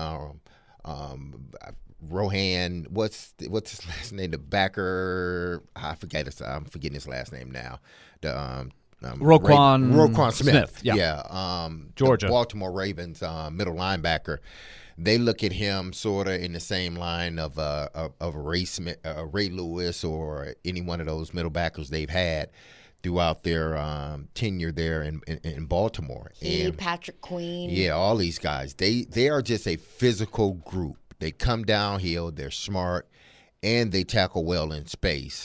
Speaker 18: Rohan. What's his last name? The backer. I'm forgetting his last name now.
Speaker 19: Roquan
Speaker 18: Smith.
Speaker 19: Yeah. Georgia.
Speaker 18: The Baltimore Ravens middle linebacker. They look at him sort of in the same line of Ray Smith, Ray Lewis, or any one of those middle backers they've had throughout their tenure there in Baltimore. And
Speaker 5: Patrick Queen.
Speaker 18: Yeah, all these guys. They are just a physical group. They come downhill, they're smart, and they tackle well in space.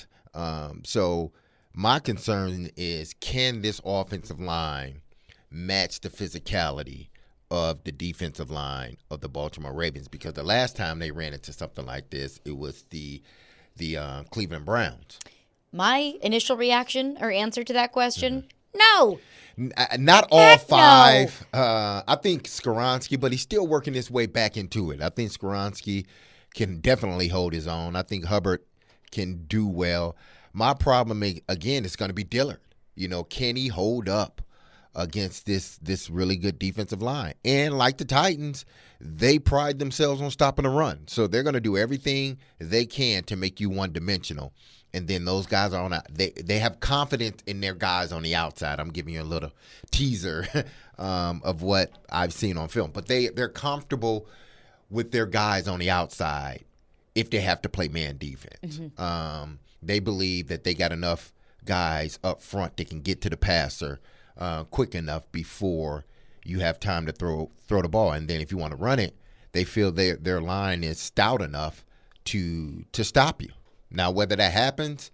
Speaker 18: So my concern is, can this offensive line match the physicality of the defensive line of the Baltimore Ravens? Because the last time they ran into something like this, it was the Cleveland Browns.
Speaker 5: My initial reaction or answer to that question, no.
Speaker 18: Not all five. No. I think Skoronski, but he's still working his way back into it. I think Skoronski can definitely hold his own. I think Hubbard can do well. My problem, again, is going to be Dillard. Can he hold up against this really good defensive line? And like the Titans, they pride themselves on stopping the run. So they're going to do everything they can to make you one-dimensional. And then those guys are they have confidence in their guys on the outside. I'm giving you a little teaser of what I've seen on film. But they're comfortable with their guys on the outside if they have to play man defense. They believe that they got enough guys up front that can get to the passer quick enough before you have time to throw the ball. And then if you want to run it, they feel their line is stout enough to stop you. Now, whether that happens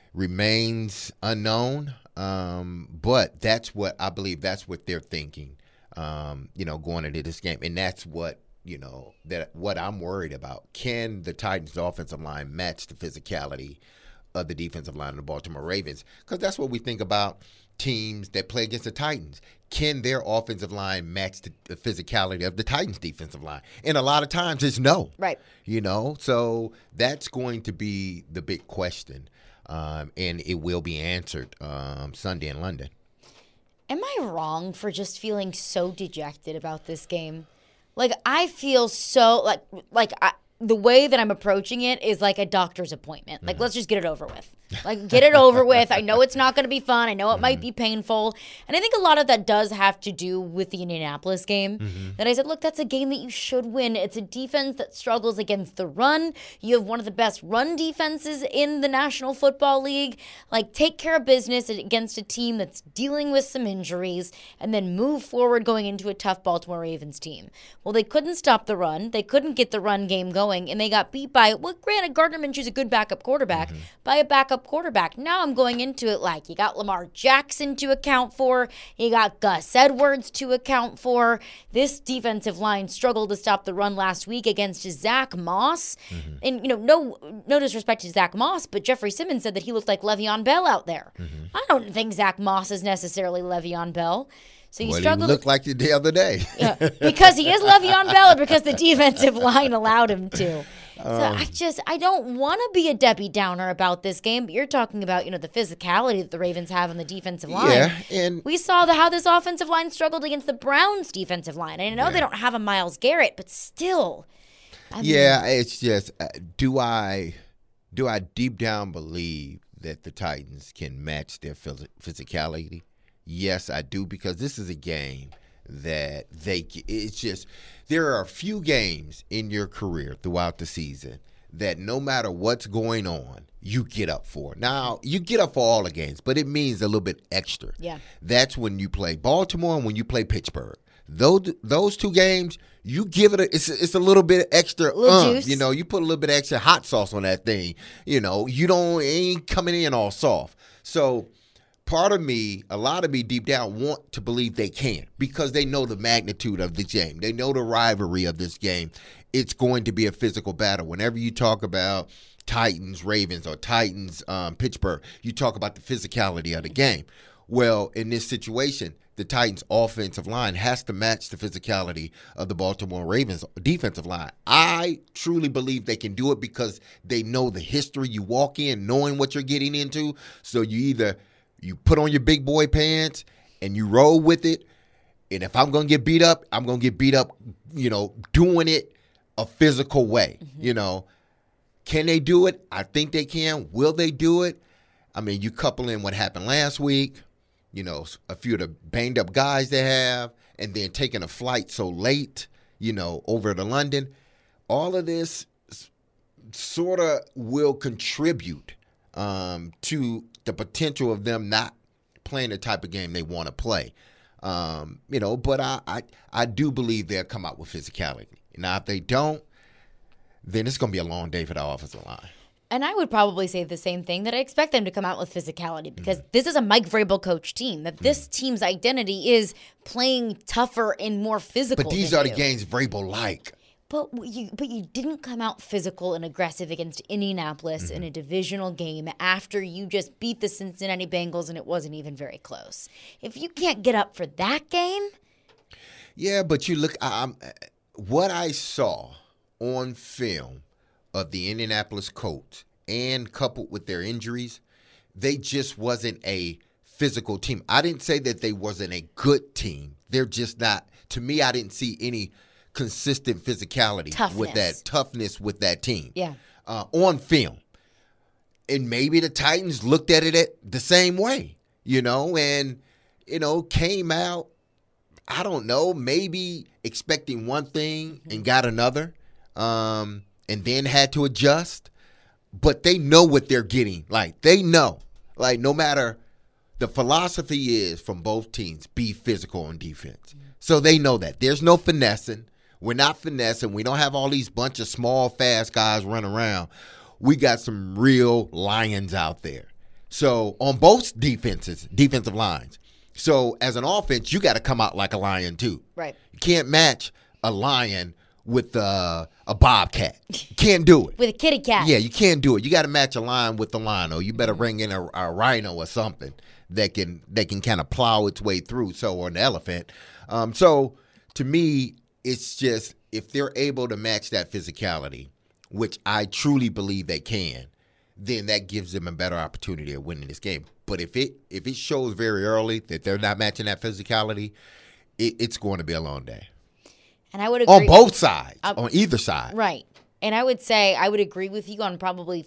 Speaker 18: remains unknown, but that's what I believe. That's what they're thinking, going into this game, and that's what what I'm worried about. Can the Titans' offensive line match the physicality of the defensive line of the Baltimore Ravens? Because that's what we think about teams that play against the Titans. Can their offensive line match the physicality of the Titans' defensive line? And a lot of times it's no.
Speaker 5: Right.
Speaker 18: So that's going to be the big question, and it will be answered Sunday in London.
Speaker 5: Am I wrong for just feeling so dejected about this game? Like, I feel so the way that I'm approaching it is like a doctor's appointment. Like, let's just get it over with. Like, get it over with. I know it's not going to be fun. I know it might be painful. And I think a lot of that does have to do with the Indianapolis game. That I said, look, that's a game that you should win. It's a defense that struggles against the run. You have one of the best run defenses in the National Football League. Like, take care of business against a team that's dealing with some injuries and then move forward going into a tough Baltimore Ravens team. Well, they couldn't stop the run. They couldn't get the run game going, and they got beat by, well, granted, Gardner Minshew's a good backup quarterback, by a backup quarterback. Now I'm going into it like you got Lamar Jackson to account for, you got Gus Edwards to account for. This defensive line struggled to stop the run last week against Zach Moss. And, no disrespect to Zach Moss, but Jeffrey Simmons said that he looked like Le'Veon Bell out there. I don't think Zach Moss is necessarily Le'Veon Bell. So you struggled.
Speaker 18: He looked like it the other day.
Speaker 5: Because he is Le'Veon Bell, or because the defensive line allowed him to. So I don't want to be a Debbie Downer about this game, but you're talking about, the physicality that the Ravens have on the defensive line.
Speaker 18: Yeah, and
Speaker 5: we saw how this offensive line struggled against the Browns' defensive line. And I know they don't have a Myles Garrett, but still.
Speaker 18: It's just, do I deep down believe that the Titans can match their physicality? Yes, I do, because this is a game that there are a few games in your career throughout the season that no matter what's going on, you get up for it. Now, you get up for all the games, but it means a little bit extra.
Speaker 5: Yeah.
Speaker 18: That's when you play Baltimore and when you play Pittsburgh. Those two games, you give it it's a little bit extra.
Speaker 5: Juice.
Speaker 18: You know, you put a little bit extra hot sauce on that thing. You know, ain't coming in all soft. So part of me, a lot of me deep down want to believe they can because they know the magnitude of the game. They know the rivalry of this game. It's going to be a physical battle. Whenever you talk about Titans, Ravens, or Titans, Pittsburgh, you talk about the physicality of the game. Well, in this situation, the Titans' offensive line has to match the physicality of the Baltimore Ravens' defensive line. I truly believe they can do it because they know the history. You walk in knowing what you're getting into, so you put on your big boy pants and you roll with it. And if I'm going to get beat up, I'm going to get beat up, doing it a physical way. Can they do it? I think they can. Will they do it? I mean, you couple in what happened last week, a few of the banged up guys they have, and then taking a flight so late, over to London. All of this sort of will contribute to the potential of them not playing the type of game they want to play. But I do believe they'll come out with physicality. Now, if they don't, then it's going to be a long day for the offensive line.
Speaker 5: And I would probably say the same thing, that I expect them to come out with physicality because this is a Mike Vrabel coach team. That this team's identity is playing tougher and more physical.
Speaker 18: But these are the games Vrabel like.
Speaker 5: But you didn't come out physical and aggressive against Indianapolis in a divisional game after you just beat the Cincinnati Bengals and it wasn't even very close. If you can't get up for that game.
Speaker 18: Yeah, but you look, what I saw on film of the Indianapolis Colts and coupled with their injuries, they just wasn't a physical team. I didn't say that they wasn't a good team. They're just not. To me, I didn't see any consistent physicality with that toughness with that team.
Speaker 5: Yeah.
Speaker 18: On film. And maybe the Titans looked at it the same way, and, came out, I don't know, maybe expecting one thing and got another. And then had to adjust, but they know what they're getting. Like, they know. Like, no matter, the philosophy is from both teams, be physical on defense. So they know that. There's no finessing. We're not finessing. We don't have all these bunch of small, fast guys running around. We got some real lions out there. So, on both defensive lines. So, as an offense, you got to come out like a lion, too.
Speaker 5: Right.
Speaker 18: You can't match a lion with a bobcat. You can't do it.
Speaker 5: With a kitty cat.
Speaker 18: Yeah, you can't do it. You got to match a lion with the lion, or you better bring in a rhino or something that can kind of plow its way through, or an elephant. So, to me, it's just if they're able to match that physicality, which I truly believe they can, then that gives them a better opportunity of winning this game. But if it shows very early that they're not matching that physicality, it's going to be a long day.
Speaker 5: And I would agree.
Speaker 18: On both sides, on either side.
Speaker 5: Right. And I would say I would agree with you on probably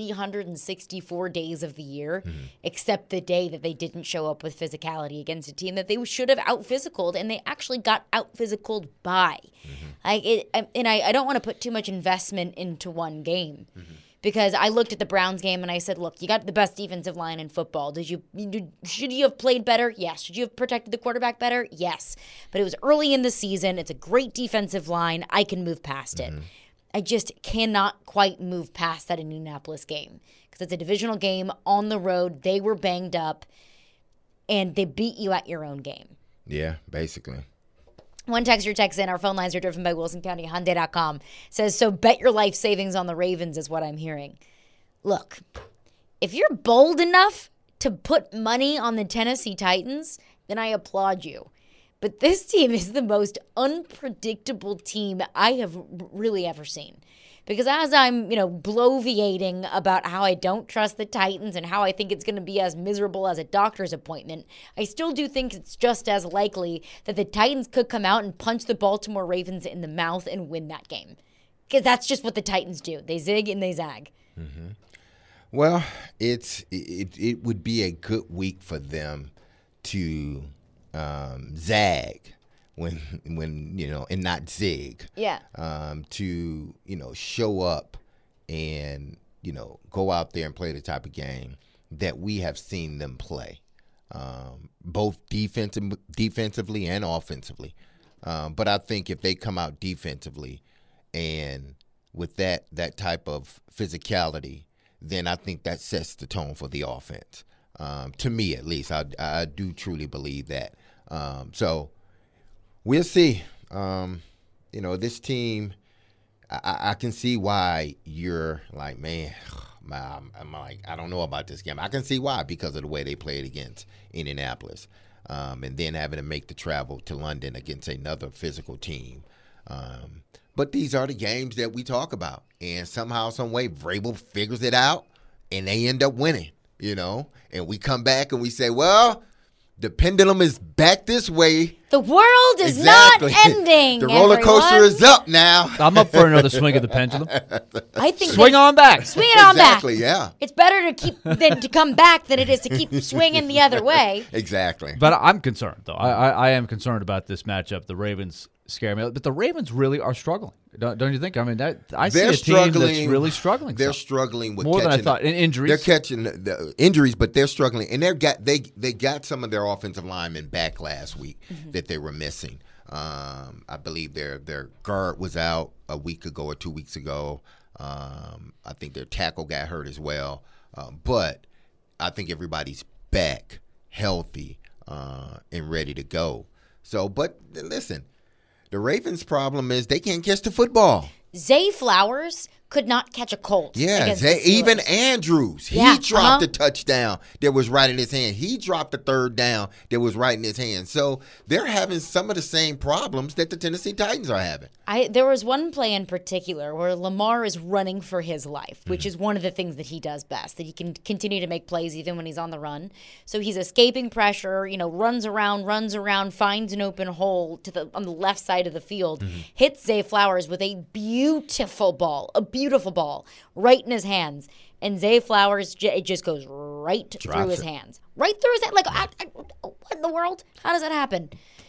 Speaker 5: 364 days of the year, except the day that they didn't show up with physicality against a team that they should have out-physicaled, and they actually got out-physicaled by. I don't want to put too much investment into one game. Because I looked at the Browns game and I said, look, you got the best defensive line in football. Should you have played better? Yes. Should you have protected the quarterback better? Yes. But it was early in the season. It's a great defensive line. I can move past it. I just cannot quite move past that Indianapolis game. Because it's a divisional game on the road. They were banged up. And they beat you at your own game.
Speaker 18: Yeah, basically.
Speaker 5: One texter texts in, our phone lines are driven by WilsonCountyHyundai.com, says, so bet your life savings on the Ravens is what I'm hearing. Look, if you're bold enough to put money on the Tennessee Titans, then I applaud you. But this team is the most unpredictable team I have really ever seen. Because as I'm, bloviating about how I don't trust the Titans and how I think it's going to be as miserable as a doctor's appointment, I still do think it's just as likely that the Titans could come out and punch the Baltimore Ravens in the mouth and win that game. Because that's just what the Titans do. They zig and they zag.
Speaker 18: Well, it would be a good week for them to zag. When and not zig.
Speaker 5: Yeah.
Speaker 18: To show up and, go out there and play the type of game that we have seen them play, both defensively and offensively. But I think if they come out defensively and with that type of physicality, then I think that sets the tone for the offense. To me, at least, I do truly believe that. So we'll see. This team, I can see why you're like, man, I'm like, I don't know about this game. I can see why, because of the way they played against Indianapolis, and then having to make the travel to London against another physical team. But these are the games that we talk about, and somehow, some way, Vrabel figures it out, and they end up winning. And we come back and we say, well, the pendulum is back this way.
Speaker 5: The world is not ending.
Speaker 18: The roller coaster is up now.
Speaker 19: I'm up for another swing of the pendulum.
Speaker 5: I think
Speaker 19: swing on back.
Speaker 5: Swing it on back.
Speaker 18: Exactly, yeah.
Speaker 5: It's better to come back than it is to keep swinging the other way.
Speaker 18: Exactly.
Speaker 19: But I'm concerned, though. I am concerned about this matchup. The Ravens scare me. But the Ravens really are struggling. Don't you think? I mean, I see a team that's really struggling.
Speaker 18: They're struggling with
Speaker 19: more than I thought. And injuries.
Speaker 18: They're catching the injuries, but they're struggling. And they got some of their offensive linemen back last week that they were missing. I believe their guard was out a week ago or 2 weeks ago. I think their tackle got hurt as well. But I think everybody's back, healthy, and ready to go. So, but listen, the Ravens' problem is they can't catch the football.
Speaker 5: Zay Flowers could not catch a Colt.
Speaker 18: Yeah, even Andrews. He dropped the touchdown that was right in his hand. He dropped the third down that was right in his hand. So they're having some of the same problems that the Tennessee Titans are having.
Speaker 5: There was one play in particular where Lamar is running for his life, which is one of the things that he does best, that he can continue to make plays even when he's on the run. So he's escaping pressure, runs around, finds an open hole on the left side of the field, hits Zay Flowers with a beautiful ball, right in his hands. And Zay Flowers, it just goes right through his hands. Right through his hand. Like, what in the world? How does that happen?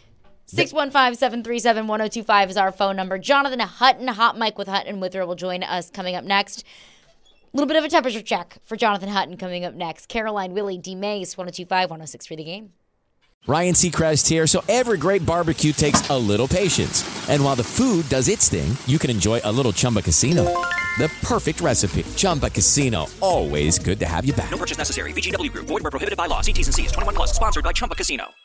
Speaker 5: 615-737-1025 is our phone number. Jonathan Hutton, Hot Mike with Hutton Withrow will join us coming up next. A little bit of a temperature check for Jonathan Hutton coming up next. Caroline, Willie, D. Mace, 1025-1063 The Game.
Speaker 3: Ryan Seacrest here. So every great barbecue takes a little patience. And while the food does its thing, you can enjoy a little Chumba Casino. The perfect recipe. Chumba Casino. Always good to have you back.
Speaker 4: No purchase necessary. VGW Group. Void where prohibited by law. See T's and C's. 21 plus. Sponsored by Chumba Casino.